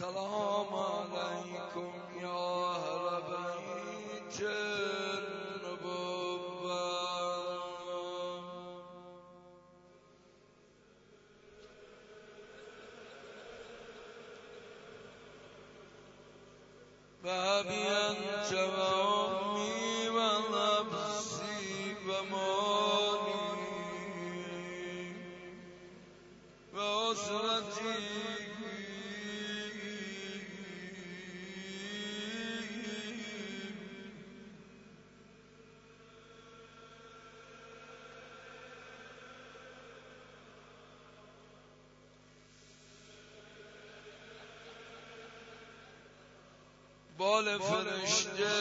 سلام علیکم یا اهل بیت النبوة. بابی انت و امی و نفسی و مالی و اسرتی بال فرشته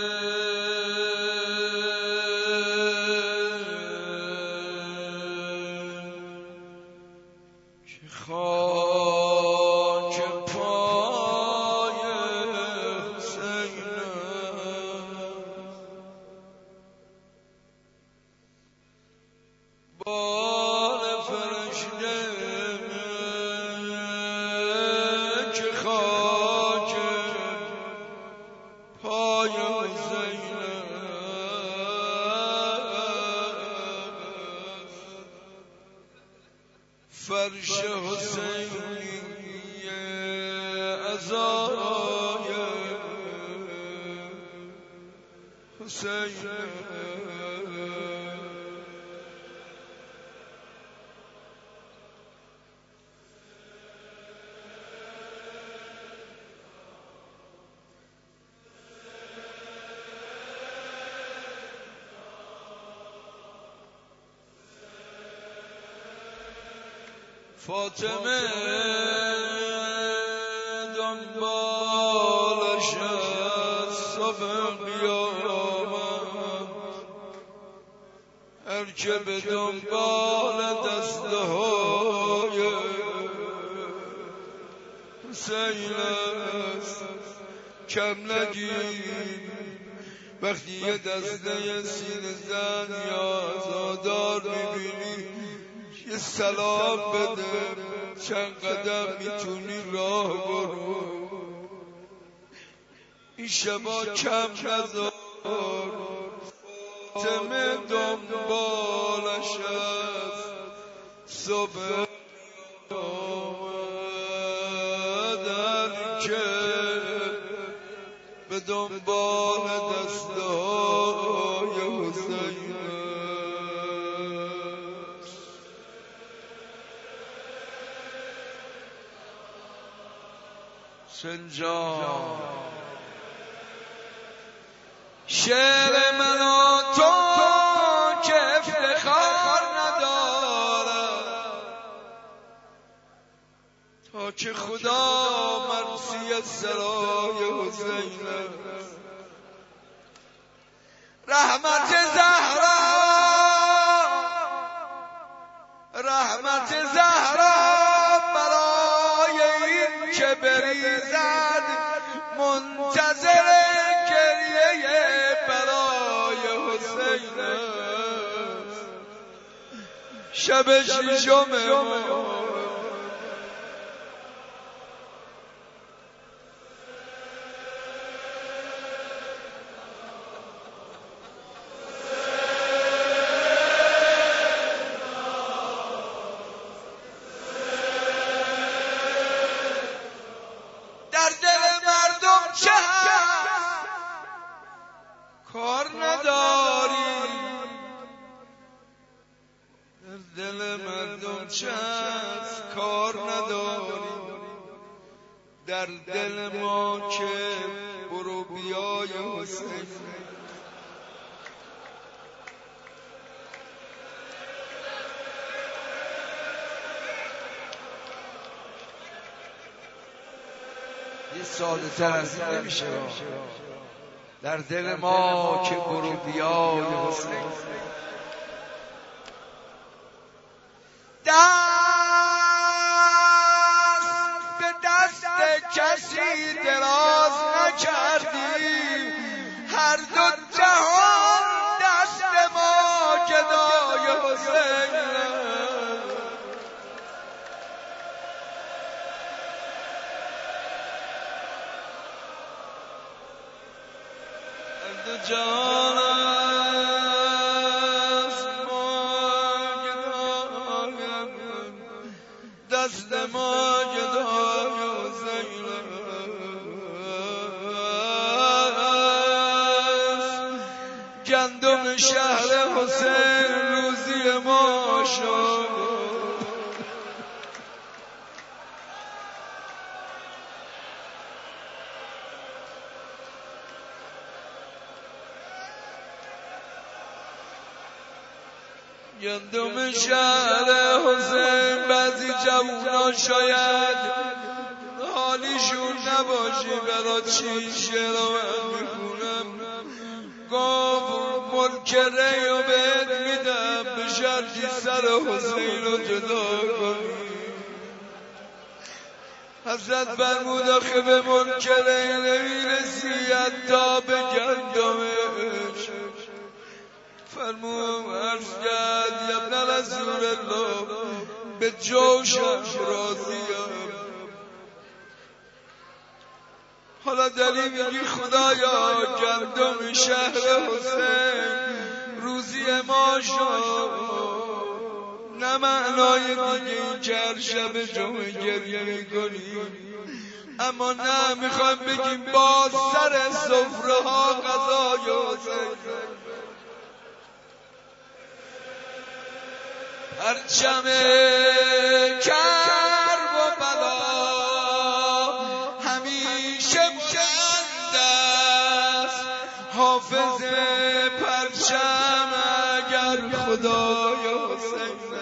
که خاک پای حسین بال فرشته که خاک پای حسین فرش حسینی عزای حسین فاطمه دنبالش از صبح قیامت، هر که به دنبال دستهای حسین است کم نگیر. وقتی یه دسته سینه زن یا عزادار میبینی یه سلام بده، چند قدم میتونی راه برو. این شبا کم نذار، فاطمه دنبالش از صبح آمدن که به دنبال دستهای حسین سنجان. شعر من و تو که افتخار ندارد تا که خدا مرسی سرای حسین است. رحمت زهرا رحمت زهرا برای این که بریزد منتظر گریه برای حسین است. شب ششم کار نداری، در دل مردم چه هست کار نداری. در دل ما که برو بیای حسین یه ساده تر از این نمیشه. در دل ما که برو بیای حسین دست به دست کسی دراز نکردیم، هر دو جهان دست ما گدای حسین. جان است ما گدایم دست ما گدای حسین است گندم شهر حسین روزی ما شد گندم شهر حسین بعضی جوونا شاید حالیشون نباشی برا چی شعرو میخونم گفت ملک ریو بهت میدم به شرطی سر حسین رو جدا کنی حضرت فرمود آخه به ملک ری نمیرسی حتی به گندمش فرمود عرض کرد یا ابن رسول الله به جوشم راضیم حالا دلی میگی خدایا گندم شهر حسین روزی ما شد نه معنای دیگه این که هر شب جمعه گریه میکنی اما نه میخوایم بگیم با سر سفره ها غذای حسین پرچم کرب و بلا همیشه بلند است حافظ پرچم اگر خدای حسین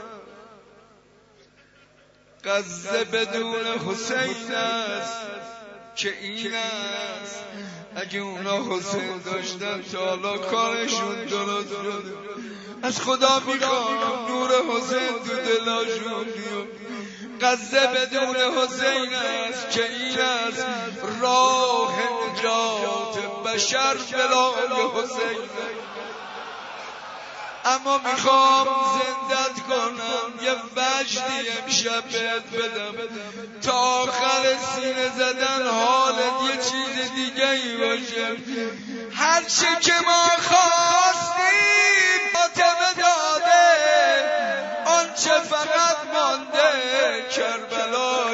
غزه بدون حسین است که این است اگه اونا حسین داشتن تا حالا کارشون درست شده از خدا میخوام نور حسین تو دلاشون بیاد غزه بدون حسین است که این است راه نجات بشر بلای حسین اما میخوام زندت کنم یه وجدی امشب بهت بدم تا آخر سینه زدن حالت یه چیز دیگه ای باشه هرچی که ما خواستیم فاطمه داده آنچه فقط مانده کربلای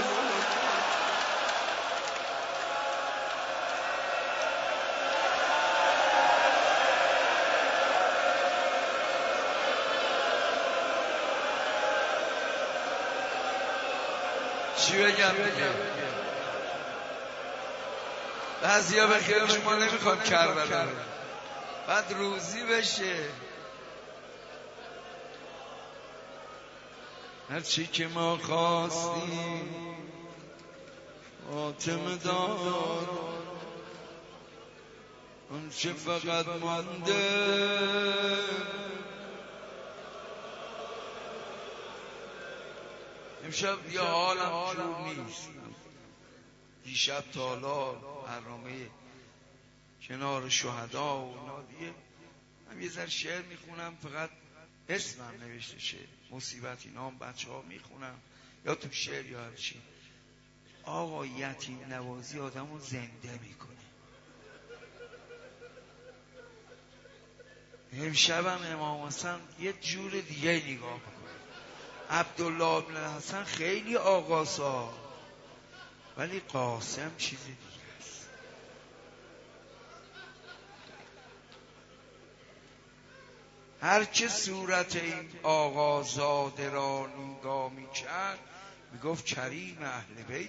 چی بگم بعضیا به خیالش ما نمیخوام کربلا بعد روزی بشه هرچی که ما خواستیم فاطمه داد اون چه فقط مانده امشب یه حالم جور نیست دیشب تالار برنامه کنار شهدا و نادیه من یه ذره شعر میخونم فقط اسمم نوشته شه مصیبت اینام بچه ها میخونم یا تو شعر یا هرچی آقا یتیم نوازی آدم رو زنده میکنه امشبم امام حسن یه جور دیگه نگاه میکنه عبدالله بن حسن خیلی آقاسا ولی قاسم چیز دیگه است هر که صورت این آقازاده را نگاه میکرد میگفت کریم اهل بیت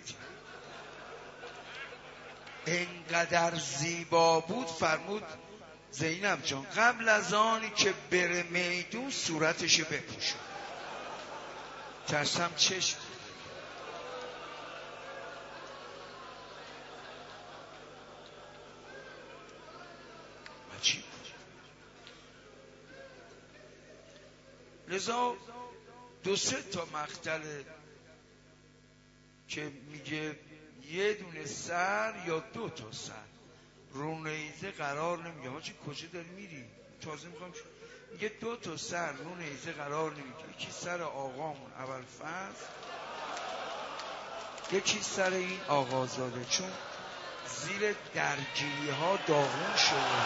انقدر زیبا بود فرمود زینب جان قبل از آنی که بره میدون صورتشو بپوشون ترسم چشم عجیب لذا دو سه تا مقتل که میگه یه دونه سر یا دو تا سر رو نیزه قرار نمیگه حاجی کجا داری میری تازه میخوام میگه دو تا سر رو نیزه قرار نمیگه یکی سر آقامون اول فصل یکی سر این آقازاده چون زیر درگیری ها داغون شده.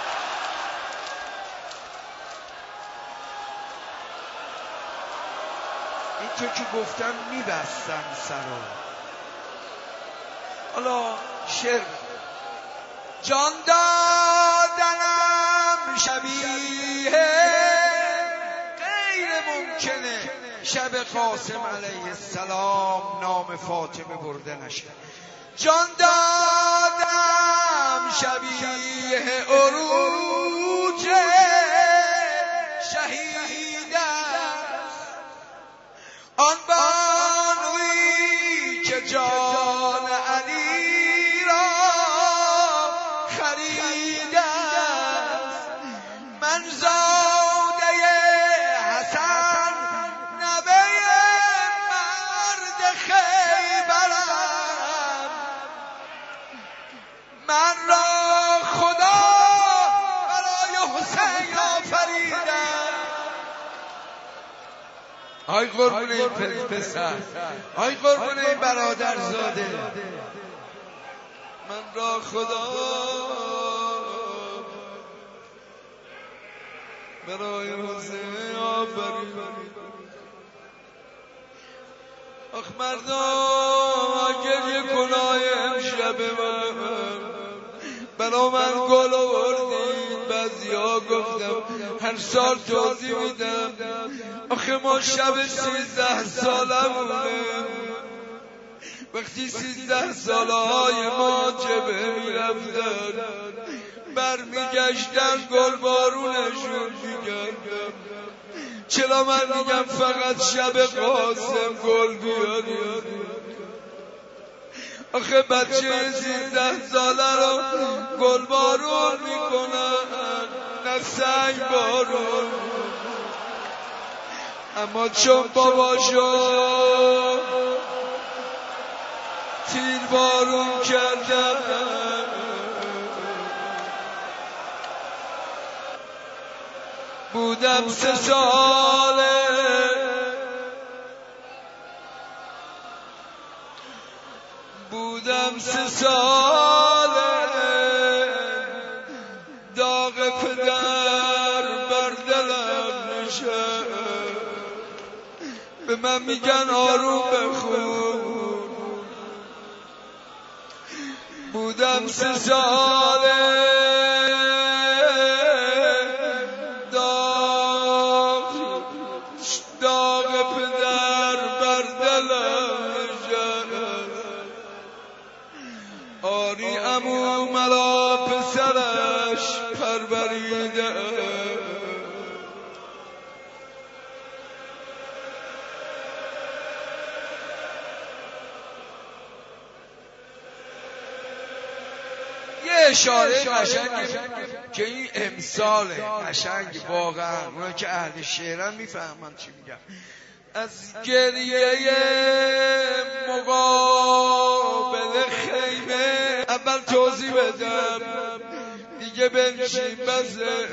اینطور که گفتم میبستن سرا. حالا شعر جان دادنم شبیه غیر ممکنه شب قاسم علیه السلام نام فاطمه برده نشه. جان دادم شبیه عروج شهید است آن بانوی که جان علی را خرید است. من زاده حسن نوه مرد خیبرم، من را خدا برای حسین آفریدم. آی قربون این پسر، آی قربون این برادرزاده، من را خدا برای حسین آفرید. آخ مردم گریه کنای امشب من برا من گل آوردین. بعضیا گفتم هر سال توضیح میدم. آخه ما شب 13 سالمونه، وقتی 13 سالهای ما جبه میرفتن برمیگشتن گل بارونشون میگردن. چرا من میگم فقط شب قاسم گل بیارید؟ آخه بچه 13 ساله رو گل بارون میکنن نه سنگ بارون. اما چون باباشو تیر بارون کردن، بودم 3 ساله، بودم 3 ساله، داغ پدر بر دلم نشه. به من میگن آروم بخون. بودم 3 ساله، داغ پدر بر دلم نشه. آری عمو مرا پسرش پروریده، یه اشاره قشنگه که این امثاله قشنگ واقعا. اونا که اهل شعرن میفهمن چی میگم. از گریه مقابل خیمه اول توضیح بدم دیگه بنشین بسه.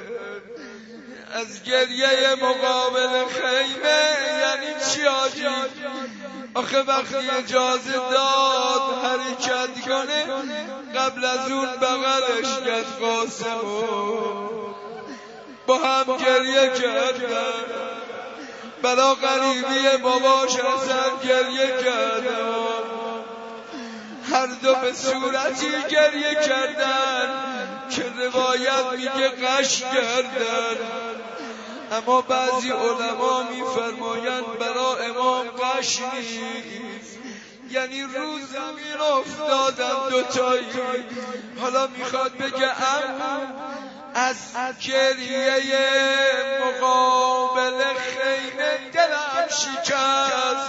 از گریه مقابل خیمه یعنی چی آجی؟ آخه وقتی اجازه داد حرکت کنه قبل از اون بغلش کرد قاسمو، با هم گریه کردن. بلا غریبی باباش حسن گریه کردن، هر دو به صورتی گریه کردن که روایت میگه قش کردن. اما بعضی علما میفرمایند برا امام قش نیست، یعنی رو زمین افتادن دوتایی. حالا میخواد بگه از گریه مقابل خیمه دلم شکست،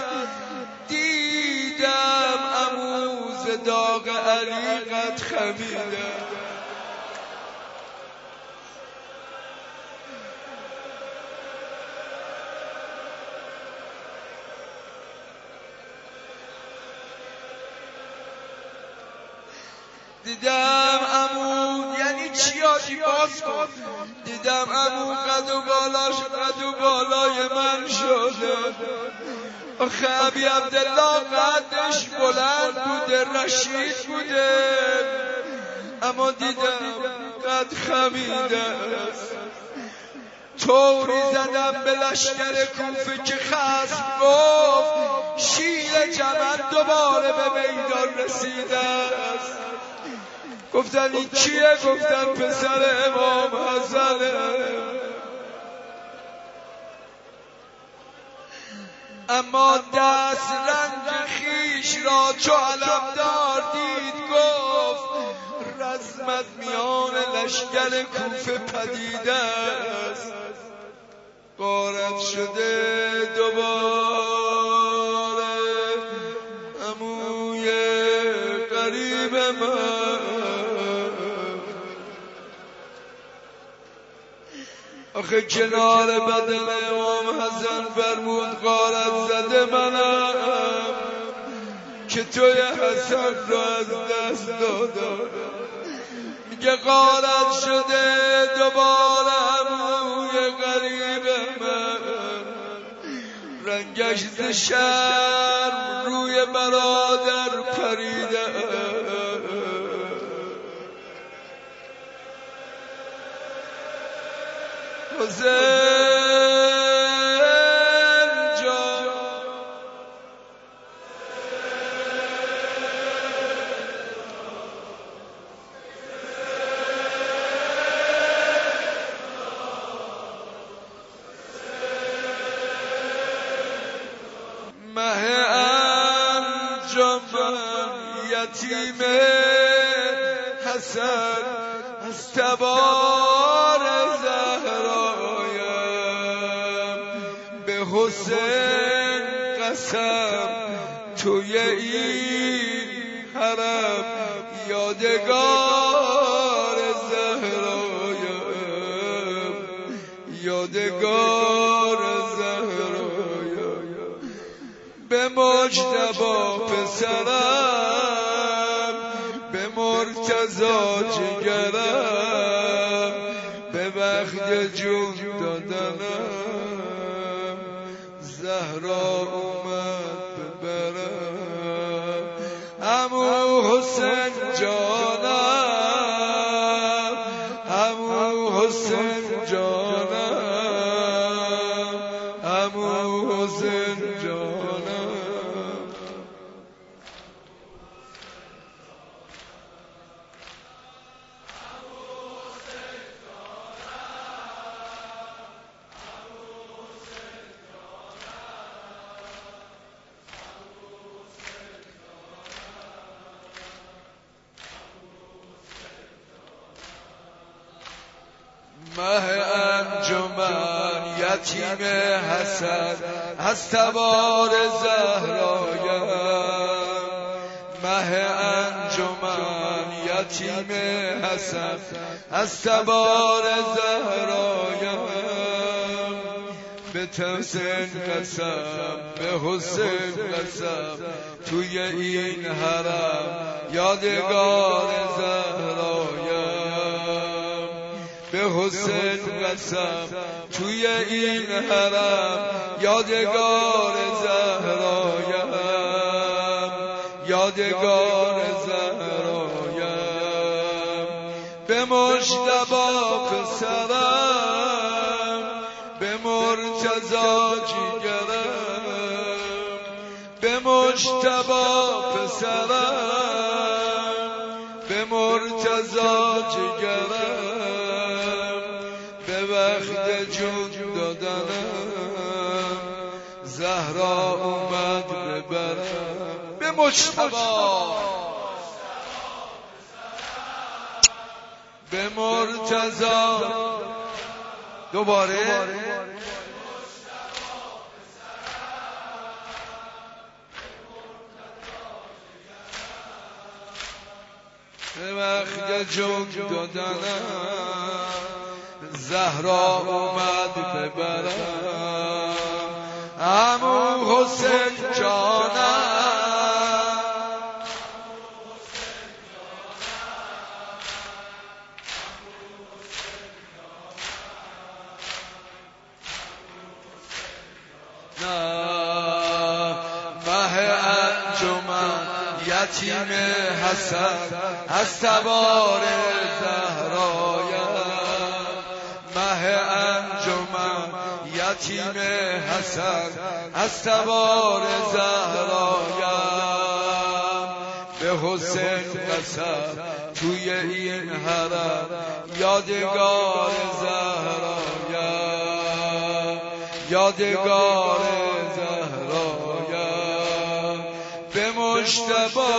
دیدم عموز داغ علی قد خمیده. دیدم عمو یعنی چی آجی باز کن. دیدم عمو قد و بالای من شده. آخه ابی عبدالله قدش بلند بوده، رشید بوده، اما دیدم قد خمیده است. طوری زدم به لشکر کوفه که خصم گفت شیر جمل دوباره به میدان رسیده است. گفتن این کیه؟ گفتن پسر امام حسنه. اما دست رنج خیش را چو علمدار دید گفت رزمت میان لشکر کوفه پدیده است. غارت شده دوباره عموی قریب من. آخه کنار بدن امام حسن فرمود غارت زده منم که توی حسن را از دست دادم. میگه غارت شده دوباره عموی قریب من، رنگش ز شرم روی برادر پریده. حسین جان مه انجمن یتیم حسن از تبار زهرایم، به حسین قسم توی این حرم یادگار زهرایم، یادگار زهرایم. به مجتبی پسرم، به مرتضی جگرم، به وقت جون دادنم زهرا اومد ببرم. عمو حسین جانم، عمو حسین جانم، عمو حسین جانم. مه انجمن یتیم حسن از تبار زهرایم، مه انجمن یتیم حسن از تبار زهرایم. به تحسین قسم، به حسین قسم توی این حرم یادگار زهرایم، به حسین قسم توی این حرم یادگار زهرایم، یادگار زهرایم. به مجتبی پسرم، به مرتضی جگرم، به مجتبی پسرم، به مرتضی جگرم، به وقت جون دادنم زهرا اومد ببرم. به مجتبی، به مرتضی دوباره به وقت جون دادنم زهرا اومد ببرم. عمو حسین جانم، نه یتیم حسن از تبار زهرایم مه انجمن یتیم حسن از تبار زهرایم به حسین قسم توی این حرم یادگار زهرایم یادگار زهرایم به مجتبی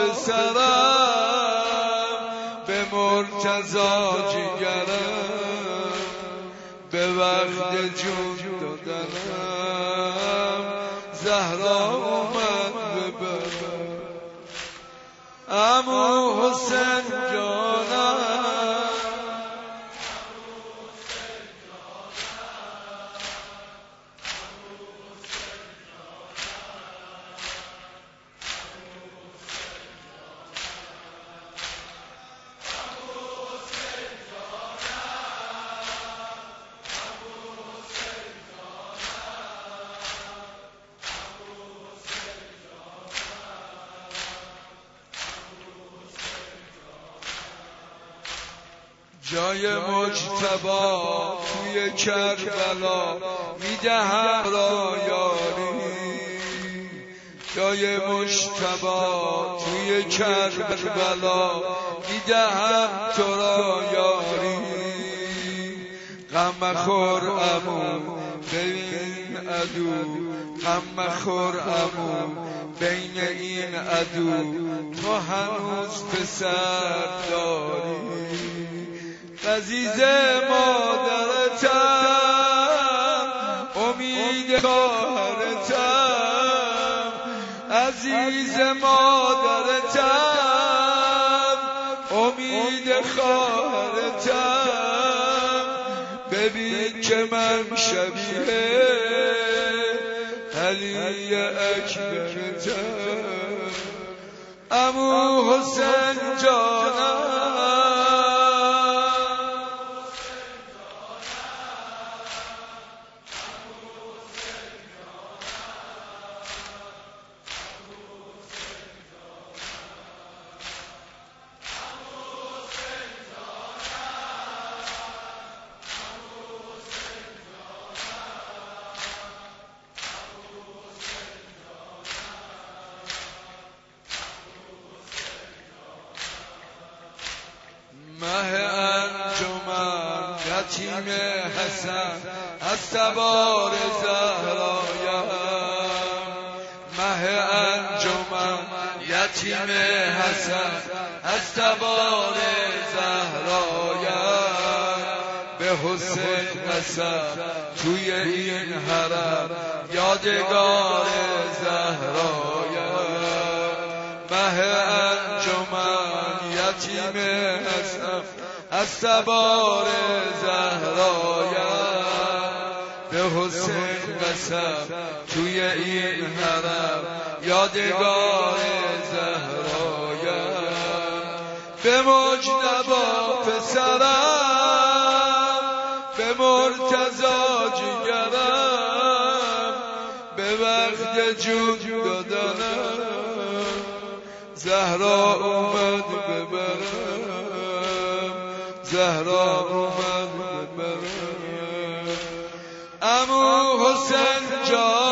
پسرم به مرتضی جگرم به وقت جون دادنم زهرا اومد ببرم عمو حسین جانم جای مجتبی توی کربلا میدهم را یاری جای مجتبی توی کربلا میدهم تو را یاری غم مخور عمو بین عدو غم مخور عمو بین این عدو تو هنوز پسر داری عزیز مادرتم امید خواهرتم عزیز مادرتم امید خواهرتم ببین که من شبیه علی اکبرتم عمو حسین جانم مه انجمن یتیم حسن از تبار زهرایم مه انجمن یتیم حسن از تبار زهرایم به حسین قسم توی این حرم یادگار زهرایم مه انجمن یتیم حسن از تبار زهرایم به حسین قسم توی این حرم یادگار زهرایم به مجتبی پسرم به مرتضی جگرم به وقت جون دادنم زهرا اومد ببرم زهرا اومد ببرم عمو حسین جان